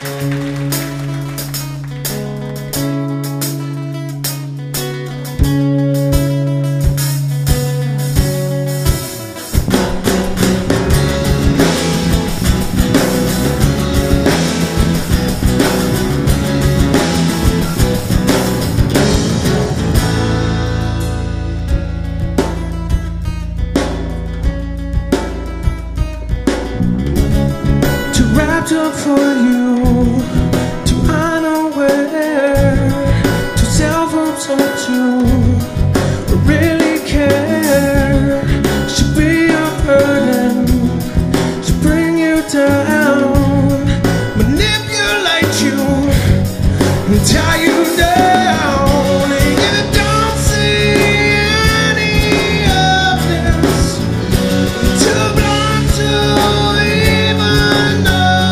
Up for you, too unaware, too self-absorbed to really care. Should be a burden, should bring you down, manipulate you and tie you down. And you don't see any of this, too blind to even know.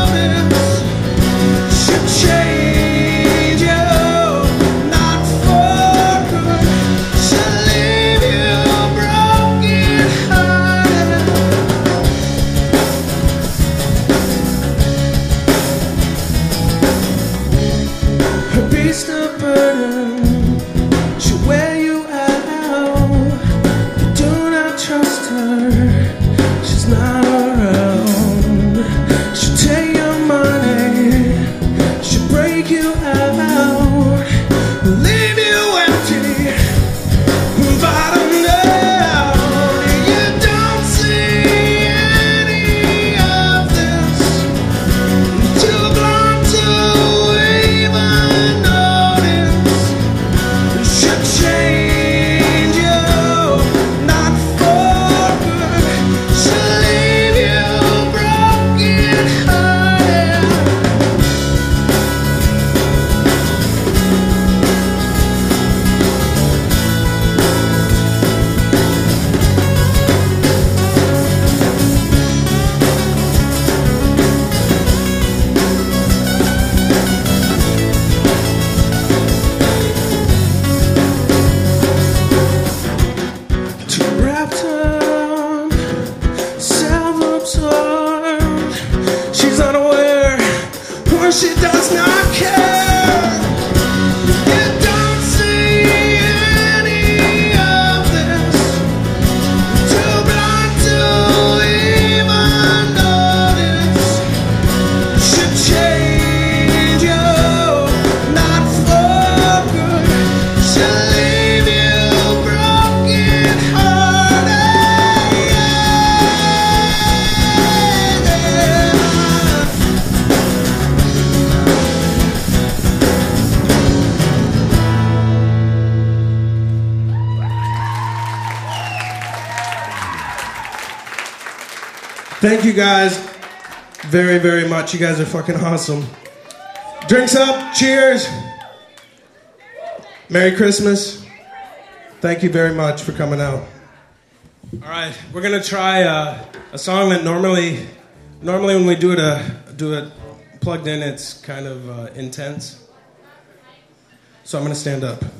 Change you, not for good. Should leave you broken hearted. Her beast of burden should wear you out. You do not trust her, she's not around. She'll take your money, break you out, leave you empty, bottomed out. You don't see any of this, too blind to even notice. Should change you, not for good. Should leave you broken hearted. She's unaware, or she does not care. You don't see any of this, too blind to even notice. Should change you, not for good. Should leave you broken hearted. Thank you guys very, very much. You guys are fucking awesome. Drinks up. Cheers. Merry Christmas. Thank you very much for coming out. All right, we're gonna try a song that normally when we do it plugged in, it's kind of intense. So I'm gonna stand up.